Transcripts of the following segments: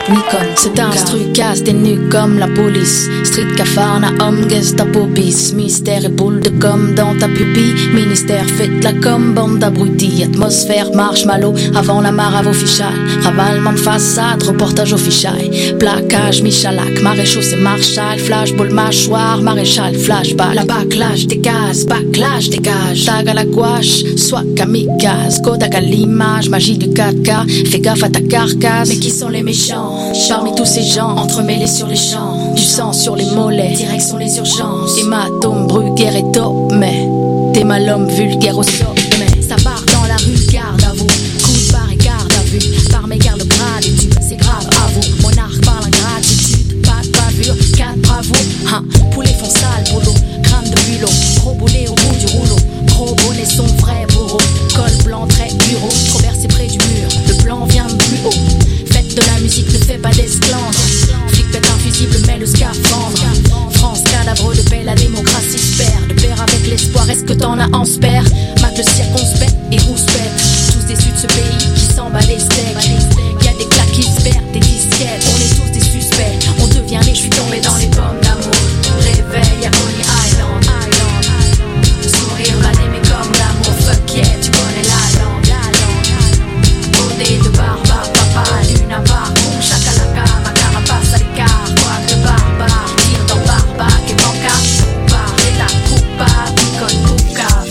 Nikon. C'est un trucas, des nus comme la police. Street Cafarnaum, Gestapo bis. Mystère et boule de gomme dans ta pupille. Ministère, faites la com, bande d'abrutis. Atmosphère, marshmallow, avant la marave officiale. Ravalement de façade, reportage official. Plaquage, Michalak, maréchaux c'est Marshall. Flashball, mâchoire, maréchal, flashback. La backlash, dégage, tag à la gouache, soit kamikaze. Kodak à l'image, magie du 4K. Fais gaffe à ta carcasse. Mais qui sont les méchants? Parmi tous ces gens, entremêlés sur les champs. Du sang sur les mollets, direction les urgences. Hématome, Bruguère et top, mais t'es mal homme vulgaire au sommet. Ça part dans la rue, garde à vous. Coup de barre et garde à vue. Par mes gardes gratitude, c'est grave à vous. Monarque parle en gratitude, pas de bavure, 4 bravo. Poulet font sale boulot, crâne de bulot. Gros boulet au bout du rouleau. Gros bonnet son vrai bourreau. Col blanc, très bureau. Trop versé près du mur, le plan vient de plus haut. Faites de la musique, ne fais pas d'esclandre. Flic pète infusible, mais le scaphandre. France, cadavre de paix, la démocratie se perd. De pair avec l'espoir, est-ce que t'en as en spare? Mate le circonspect et rouspète. Tous déçus de ce pays qui s'en bat les steaks. Y'a des claques qui se perdent, des disquettes. On est tous des suspects, on devient les. Je suis tombé dans les pommes d'amour. Réveil à Coney Island. Le sourire va aimer comme l'amour. Fuck yeah, tu connais la langue. Bordé de barbares, papa, lune à part. Boum, chakalaka, ma carapace à l'écart. Quoi de barbare, tire dans barbac et banca. Par l'état coupable, picole poucave.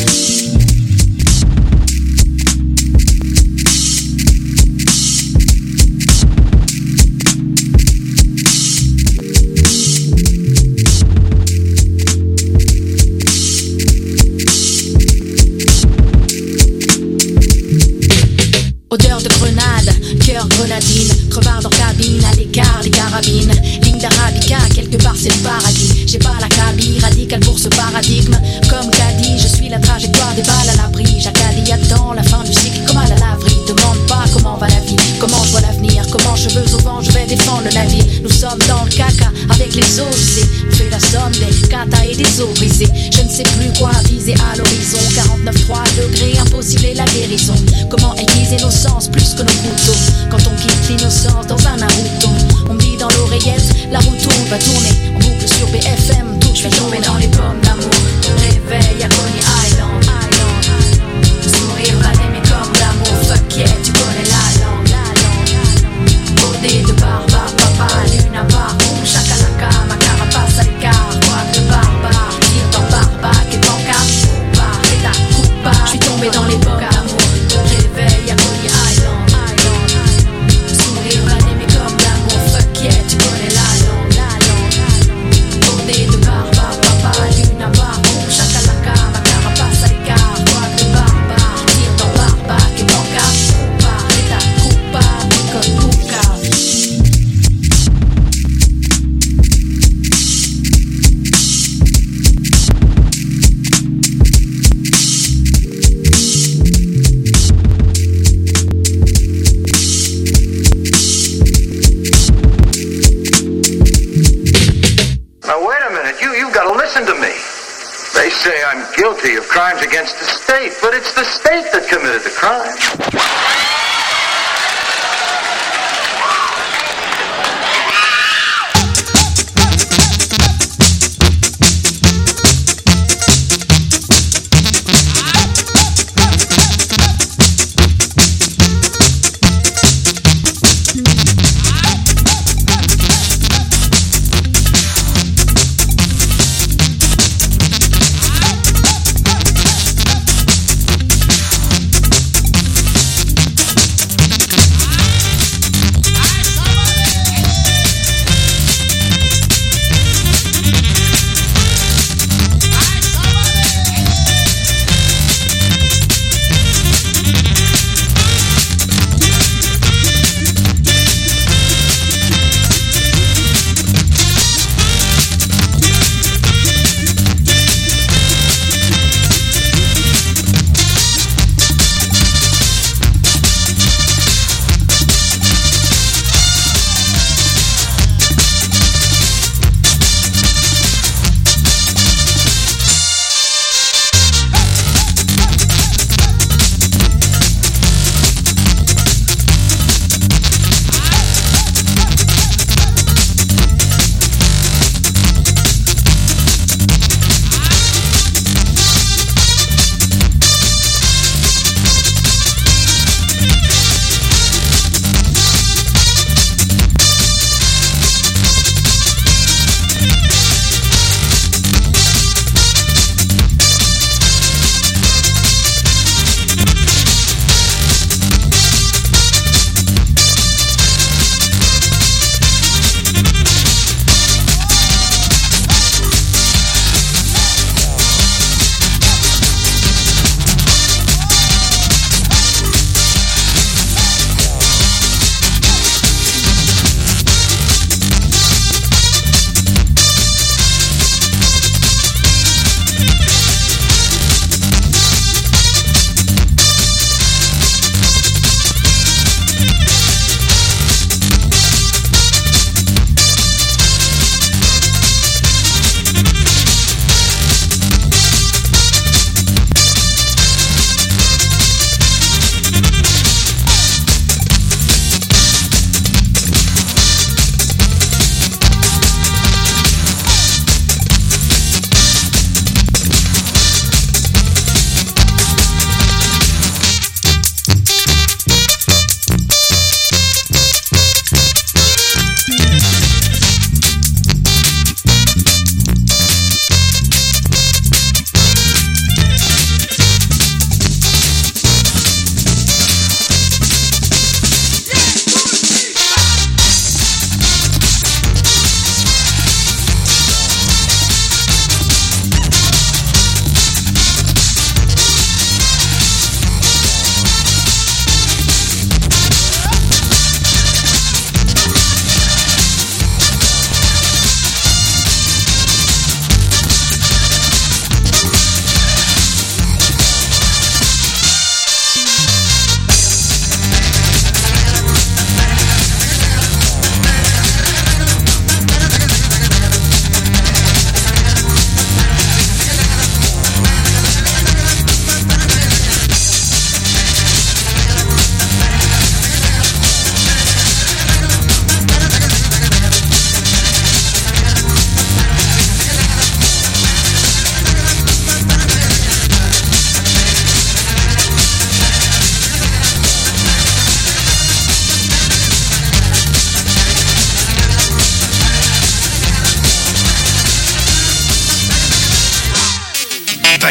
Odeur de grenade, cœur grenadine. Crevard dans cabine, à l'écart, les carabines. Ligne d'arabica, quelque part c'est le paradis. J'ai pas la cabine radicale pour ce paradigme. Comme Caddy, je suis la trajectoire des balles à l'abri. Jacadi attend la fin du cycle comme à la laverie. Demande pas comment va la vie, comment je vois l'avenir. Comment cheveux au vent, je vais défendre le navire. Nous sommes dans le caca avec les osés. On fait la somme des katas et des os brisés. Je ne sais plus quoi viser à l'horizon. 49,3 degrés, impossible et la guérison. Comment aiguiser nos sens plus que nos couteaux. Quand on quitte l'innocence dans un Naruto. On me dit dans l'oreillette, la roue tourne, va tourner. En boucle sur BFM, tout je vais tomber dans les pommes d'amour. Réveil à Coney Island. Le sourire va aimer comme l'amour. Fuck yeah, tu connais la langue. Bordé de barbare, papa, lune à part. Boum, chakalaka, ma carapace à l'écart. Quoi de barbare, tire dans barbac et banca. Par l'état coupable, je suis tombé dans les pommes d'amour. Réveil à Coney Island. Le sourire va aimer comme l'amour. Fuck yeah, tu connais la langue. Bordé de barbare, papa, lune à part. Boum, chakalaka, ma carapace à l'écart. Quoi de barbare, tire dans barbac et banca. Par l'état coupable, comme poucave. Now, wait a minute. You've got to listen to me. They say I'm guilty of crimes against the state, but it's the state that committed the crime.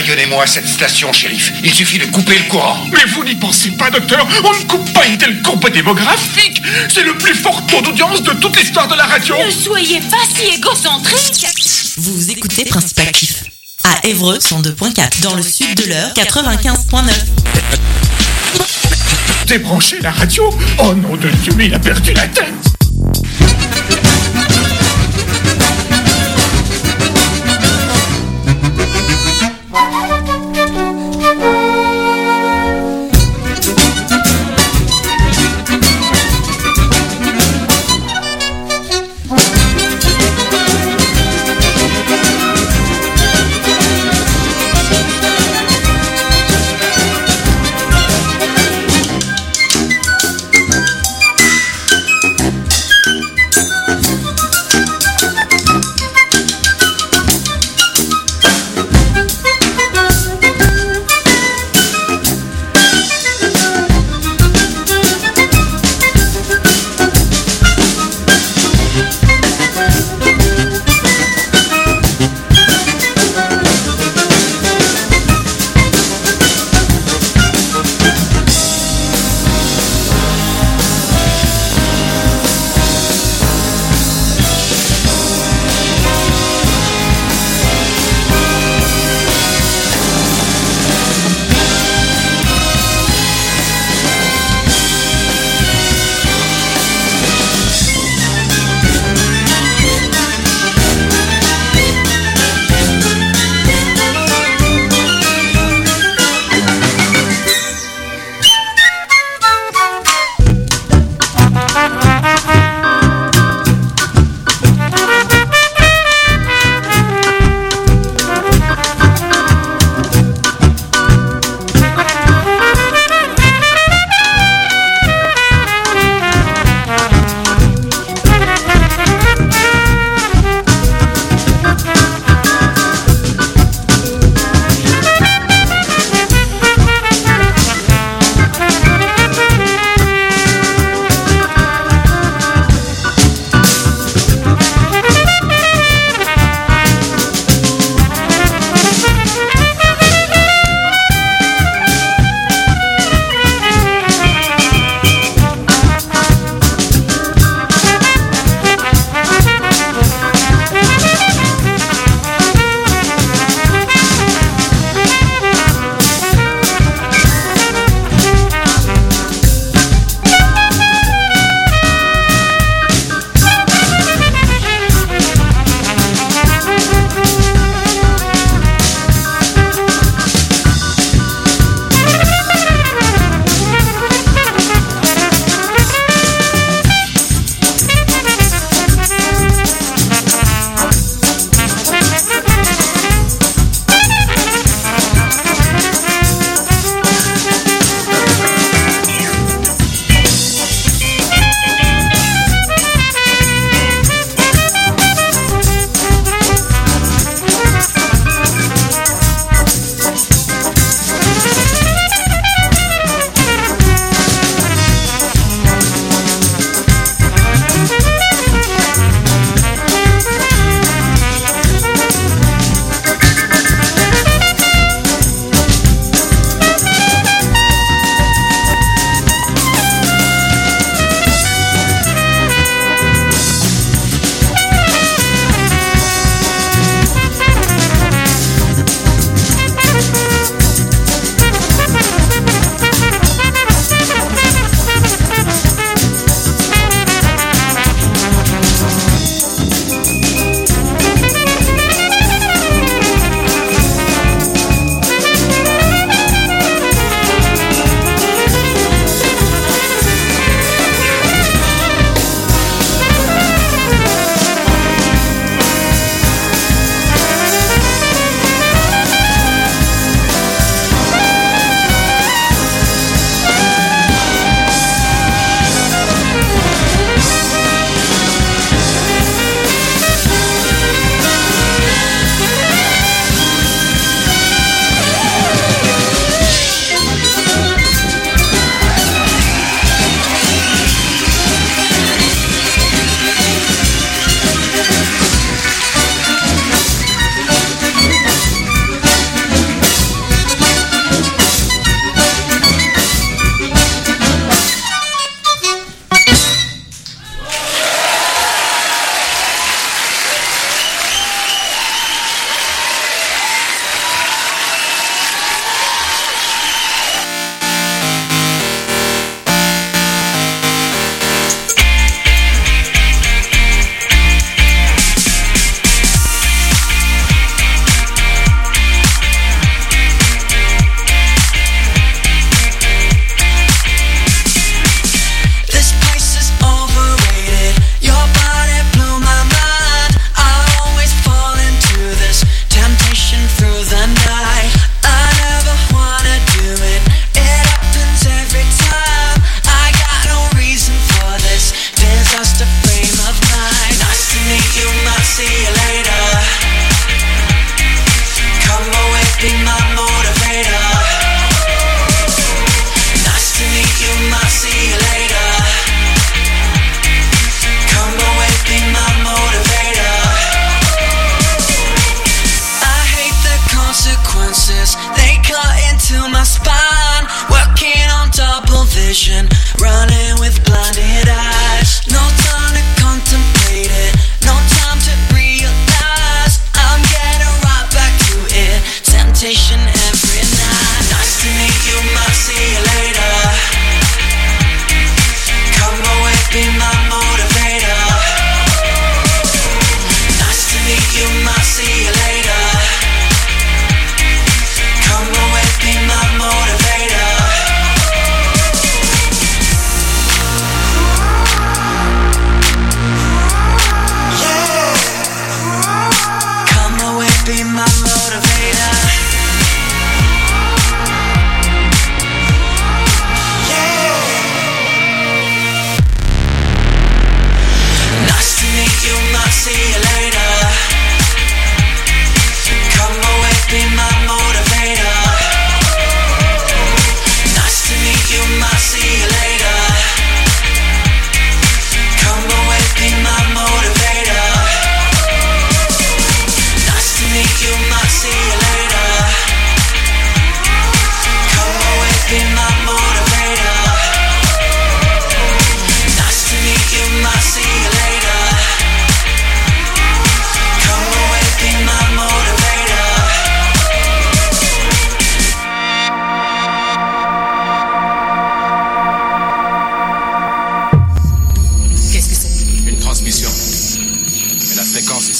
Donnez-moi cette station, shérif. Il suffit de couper le courant. Mais vous n'y pensez pas, docteur. On ne coupe pas une telle courbe démographique. C'est le plus fort taux d'audience de toute l'histoire de la radio. Ne soyez pas si égocentrique. Vous écoutez Principe Actif. À Évreux, 102.4. Dans le sud de l'Eure, 95.9. Débranchez la radio. Oh nom de Dieu, mais il a perdu la tête.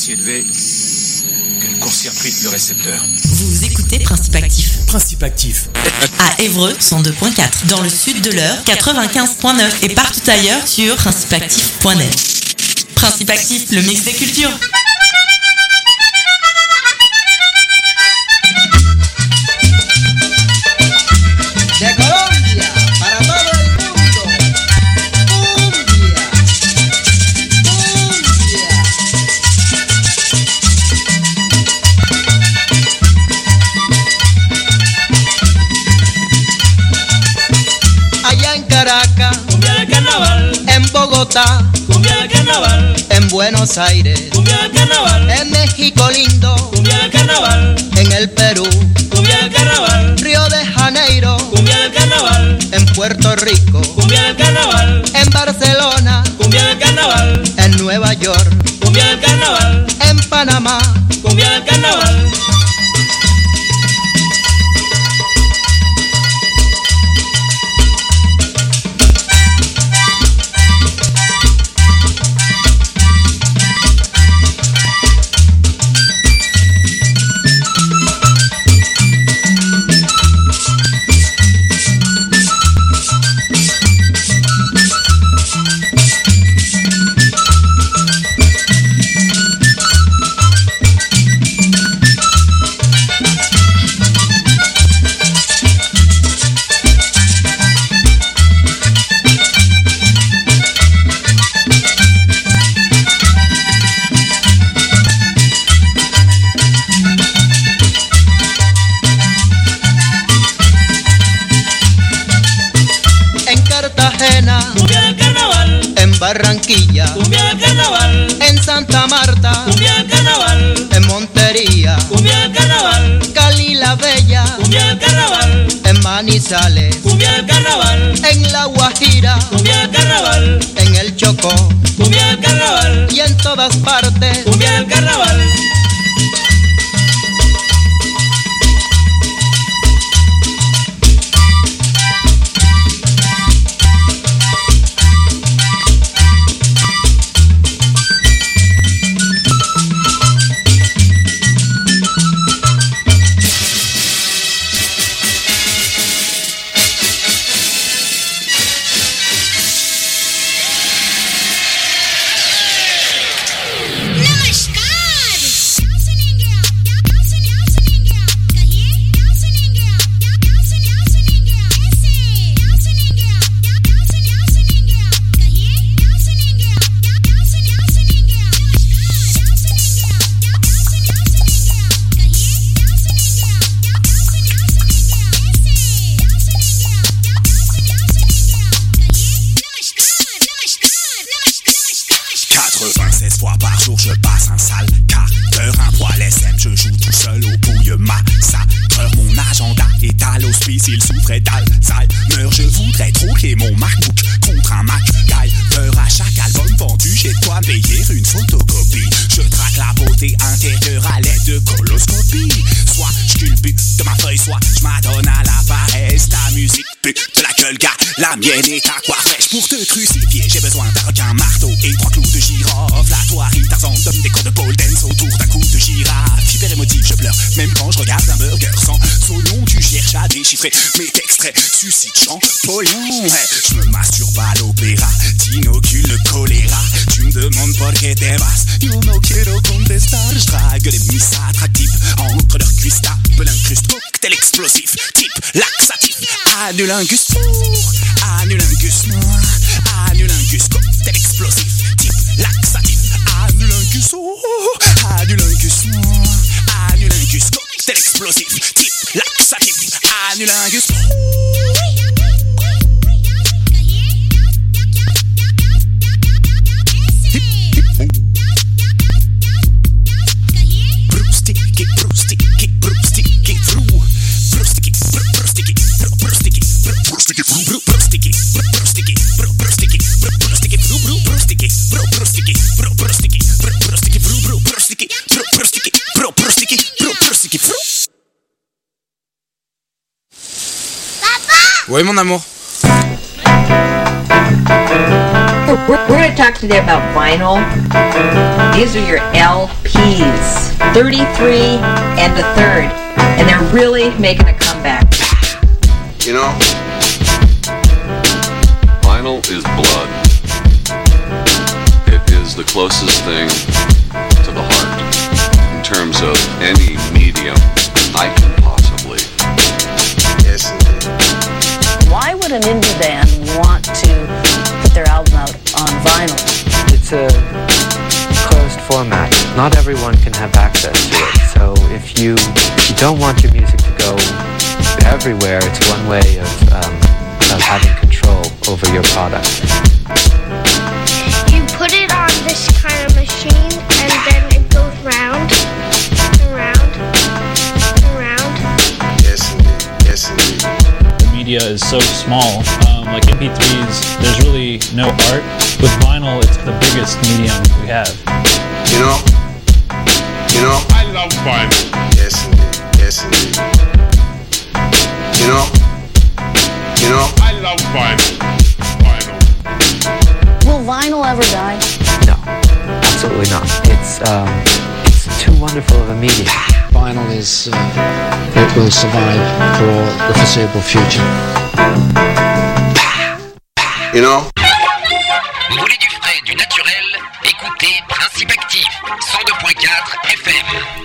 si élevé qu'elle court-circuite le récepteur. Vous écoutez Principe Actif. Principe Actif. À Évreux, 102.4. Dans le sud de l'Eure, 95.9. Et partout ailleurs sur principeactif.net. Principe Actif, le mix des cultures. De Colombia, para todo el mundo. Cumbia, cumbia. Allá en Caracas, cumbia del carnaval. En Bogotá, cumbia del carnaval. En Buenos Aires, cumbia del carnaval. En México lindo, cumbia del carnaval. En el Perú, cumbia del carnaval. Río de Janeiro, cumbia del carnaval. En Puerto Rico, cumbia del carnaval. En Barcelona, cumbia del carnaval. En Nueva York, cumbia del carnaval. En Panamá, cumbia del carnaval. Barranquilla, cumbia del carnaval. En Santa Marta, cumbia del carnaval. En Montería, cumbia del carnaval. Cali la Bella, cumbia del carnaval. En Manizales, cumbia del carnaval. En La Guajira, cumbia del carnaval. En el Chocó, cumbia del carnaval. Y en todas partes, cumbia del carnaval. S'il souffrait d'Alzheimer, je voudrais troquer mon MacBook contre un MacGyver. À chaque album vendu, j'ai de quoi payer une photocopie. Je traque la beauté intérieure à l'aide de coloscopie. Soit je culbute de ma feuille, soit je m'adonne à la paresse. Ta musique pue de la gueule, gars, la mienne est aquarèche. Pour te crucifier, j'ai besoin d'un requin marteau et 3 clous de girofle. La toirie Tarzan donne des cours de pole dance autour d'un coup de girafe. Hyper émotif, je pleure, même quand je regarde un burger sans saignon. Tu cherches à déchiffrer mes extraits, suscite Champollion. Je me masturbe à l'opéra, t'inocules le choléra. Tu me demandes por qué te vas, yo no quiero contestar. Je drague les miss attractives entre leurs cuisses, tape l'incruste, cocktail explosif, type laxatif. Anulingus pour, anulingus noir, anulingus cocktail explosif, type laxatif. Anulingus, oh, anulingus noir, anulingus cocktail explosif, type laxatif. Anulingus. Brustiki, brustiki, brustiki, fru. Brustiki, brustiki, brustiki, brustiki, fru. Brustiki, brustiki, brustiki, brustiki, fru. Brustiki, brustiki, brustiki, brustiki, fru. Brustiki, brustiki, brustiki, brustiki, fru. Ouais, mon amour. We're going to talk today about vinyl. These are your LPs, 33 and a third, and they're really making a comeback. You know, vinyl is blood. It is the closest thing to the heart in terms of any medium I can possibly. Yes, indeed. Why would an indie band want to put their album out on vinyl? It's a closed format. Not everyone can have access to it. So if you don't want your music to go everywhere, it's one way of having control over your product. You put it on this kind of machine and then it goes round and round and round. Yes, indeed. Yes, indeed. The media is so small. Like MP3s, there's really no art. With vinyl, it's the biggest medium we have. You know, I love vinyl. Yes, indeed. Yes, indeed. You know, I love vinyl. Will vinyl ever die? No, absolutely not. It's too wonderful of a medium. Vinyl is, it will survive for the foreseeable future. You know? Vous voulez du frais, du naturel? Écoutez Principe Actif, 102.4 FM.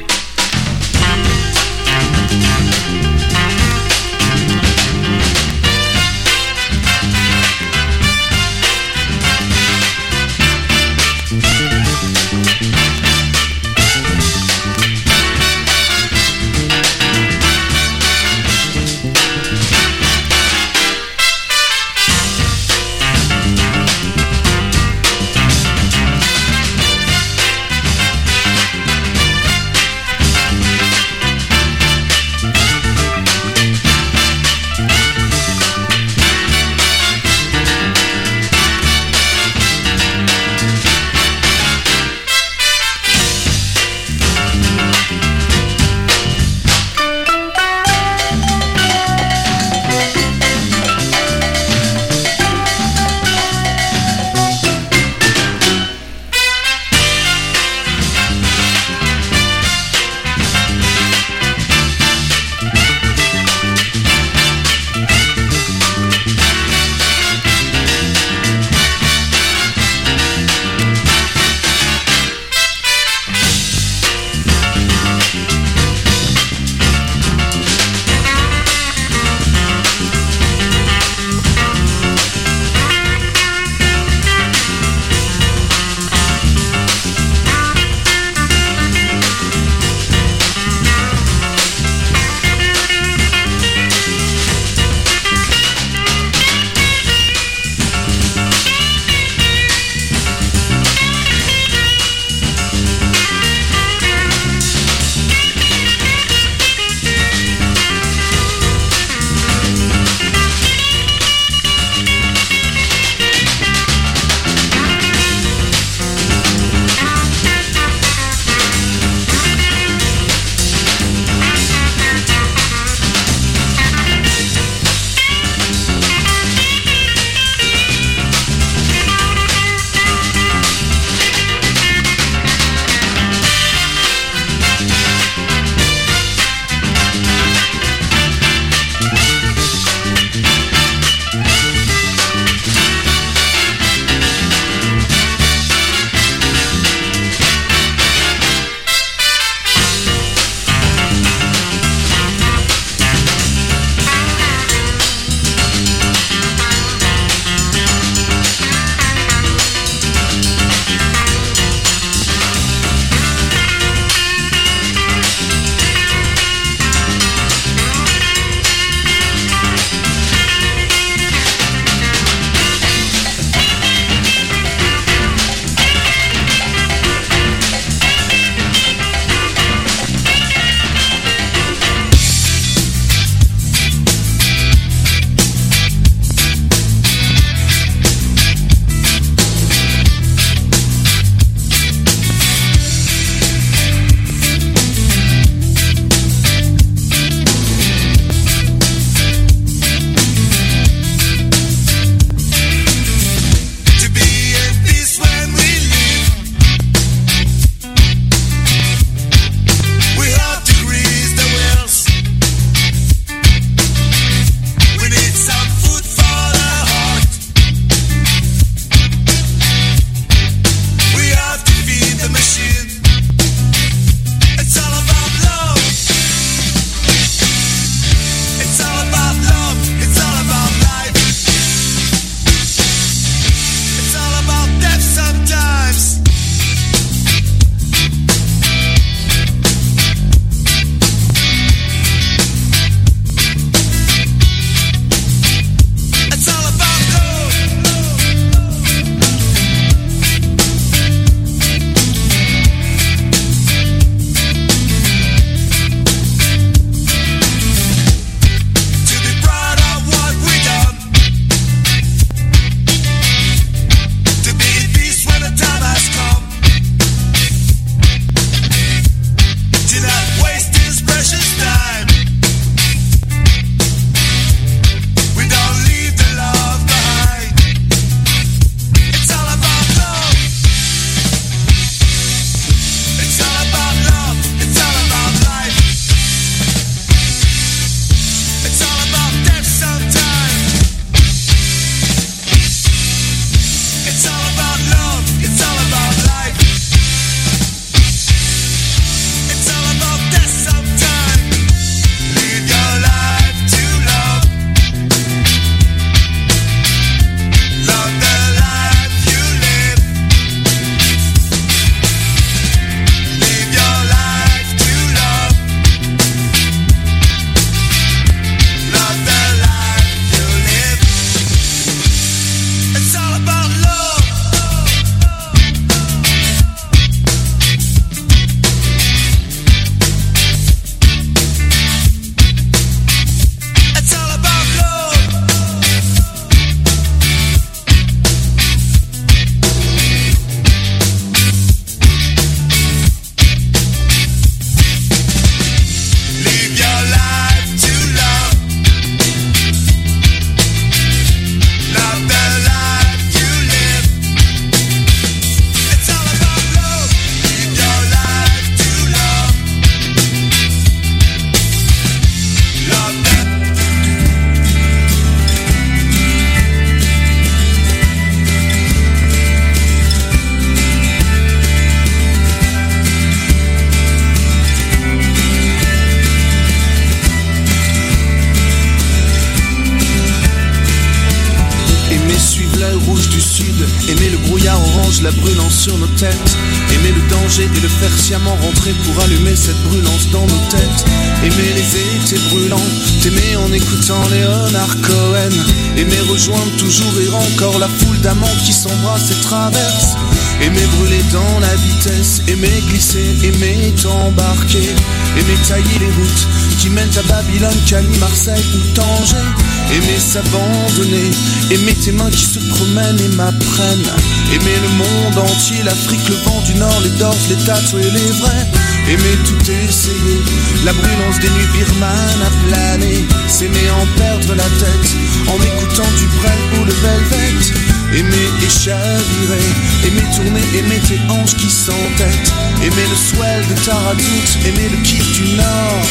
la brûlance sur nos têtes. Aimer le danger et le faire sciemment rentrer pour allumer cette brûlance dans nos têtes. Aimer les étés brûlants, t'aimer en écoutant Leonard Cohen. Aimer rejoindre toujours et encore la foule d'amants qui s'embrassent et traversent. Aimer brûler dans la vitesse, aimer glisser, aimer t'embarquer. Aimer tailler les routes qui mènent à Babylone, Cali, Marseille ou Tanger. Aimer s'abandonner, aimer tes mains qui se promènent et m'apprennent. Aimer le monde entier, l'Afrique, le vent du Nord, les Dors, les tatoués, les vrais. Aimer tout essayer, la brûlance des nuits birmanes à planer. S'aimer en perdre la tête, en écoutant du Brel ou le Velvet. Aimer et chavirer, aimer tourner, aimer tes hanches qui s'entêtent. Aimer le swell de Taradout, aimer le kiff du Nord.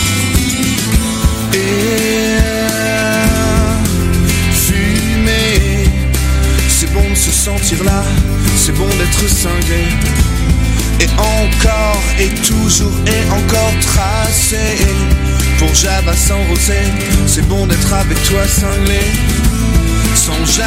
Et fumer, c'est bon de se sentir là, c'est bon d'être cinglé. Et encore, et toujours, et encore tracé. Pour Java sans rosé, c'est bon d'être avec toi cinglé. Sans jamais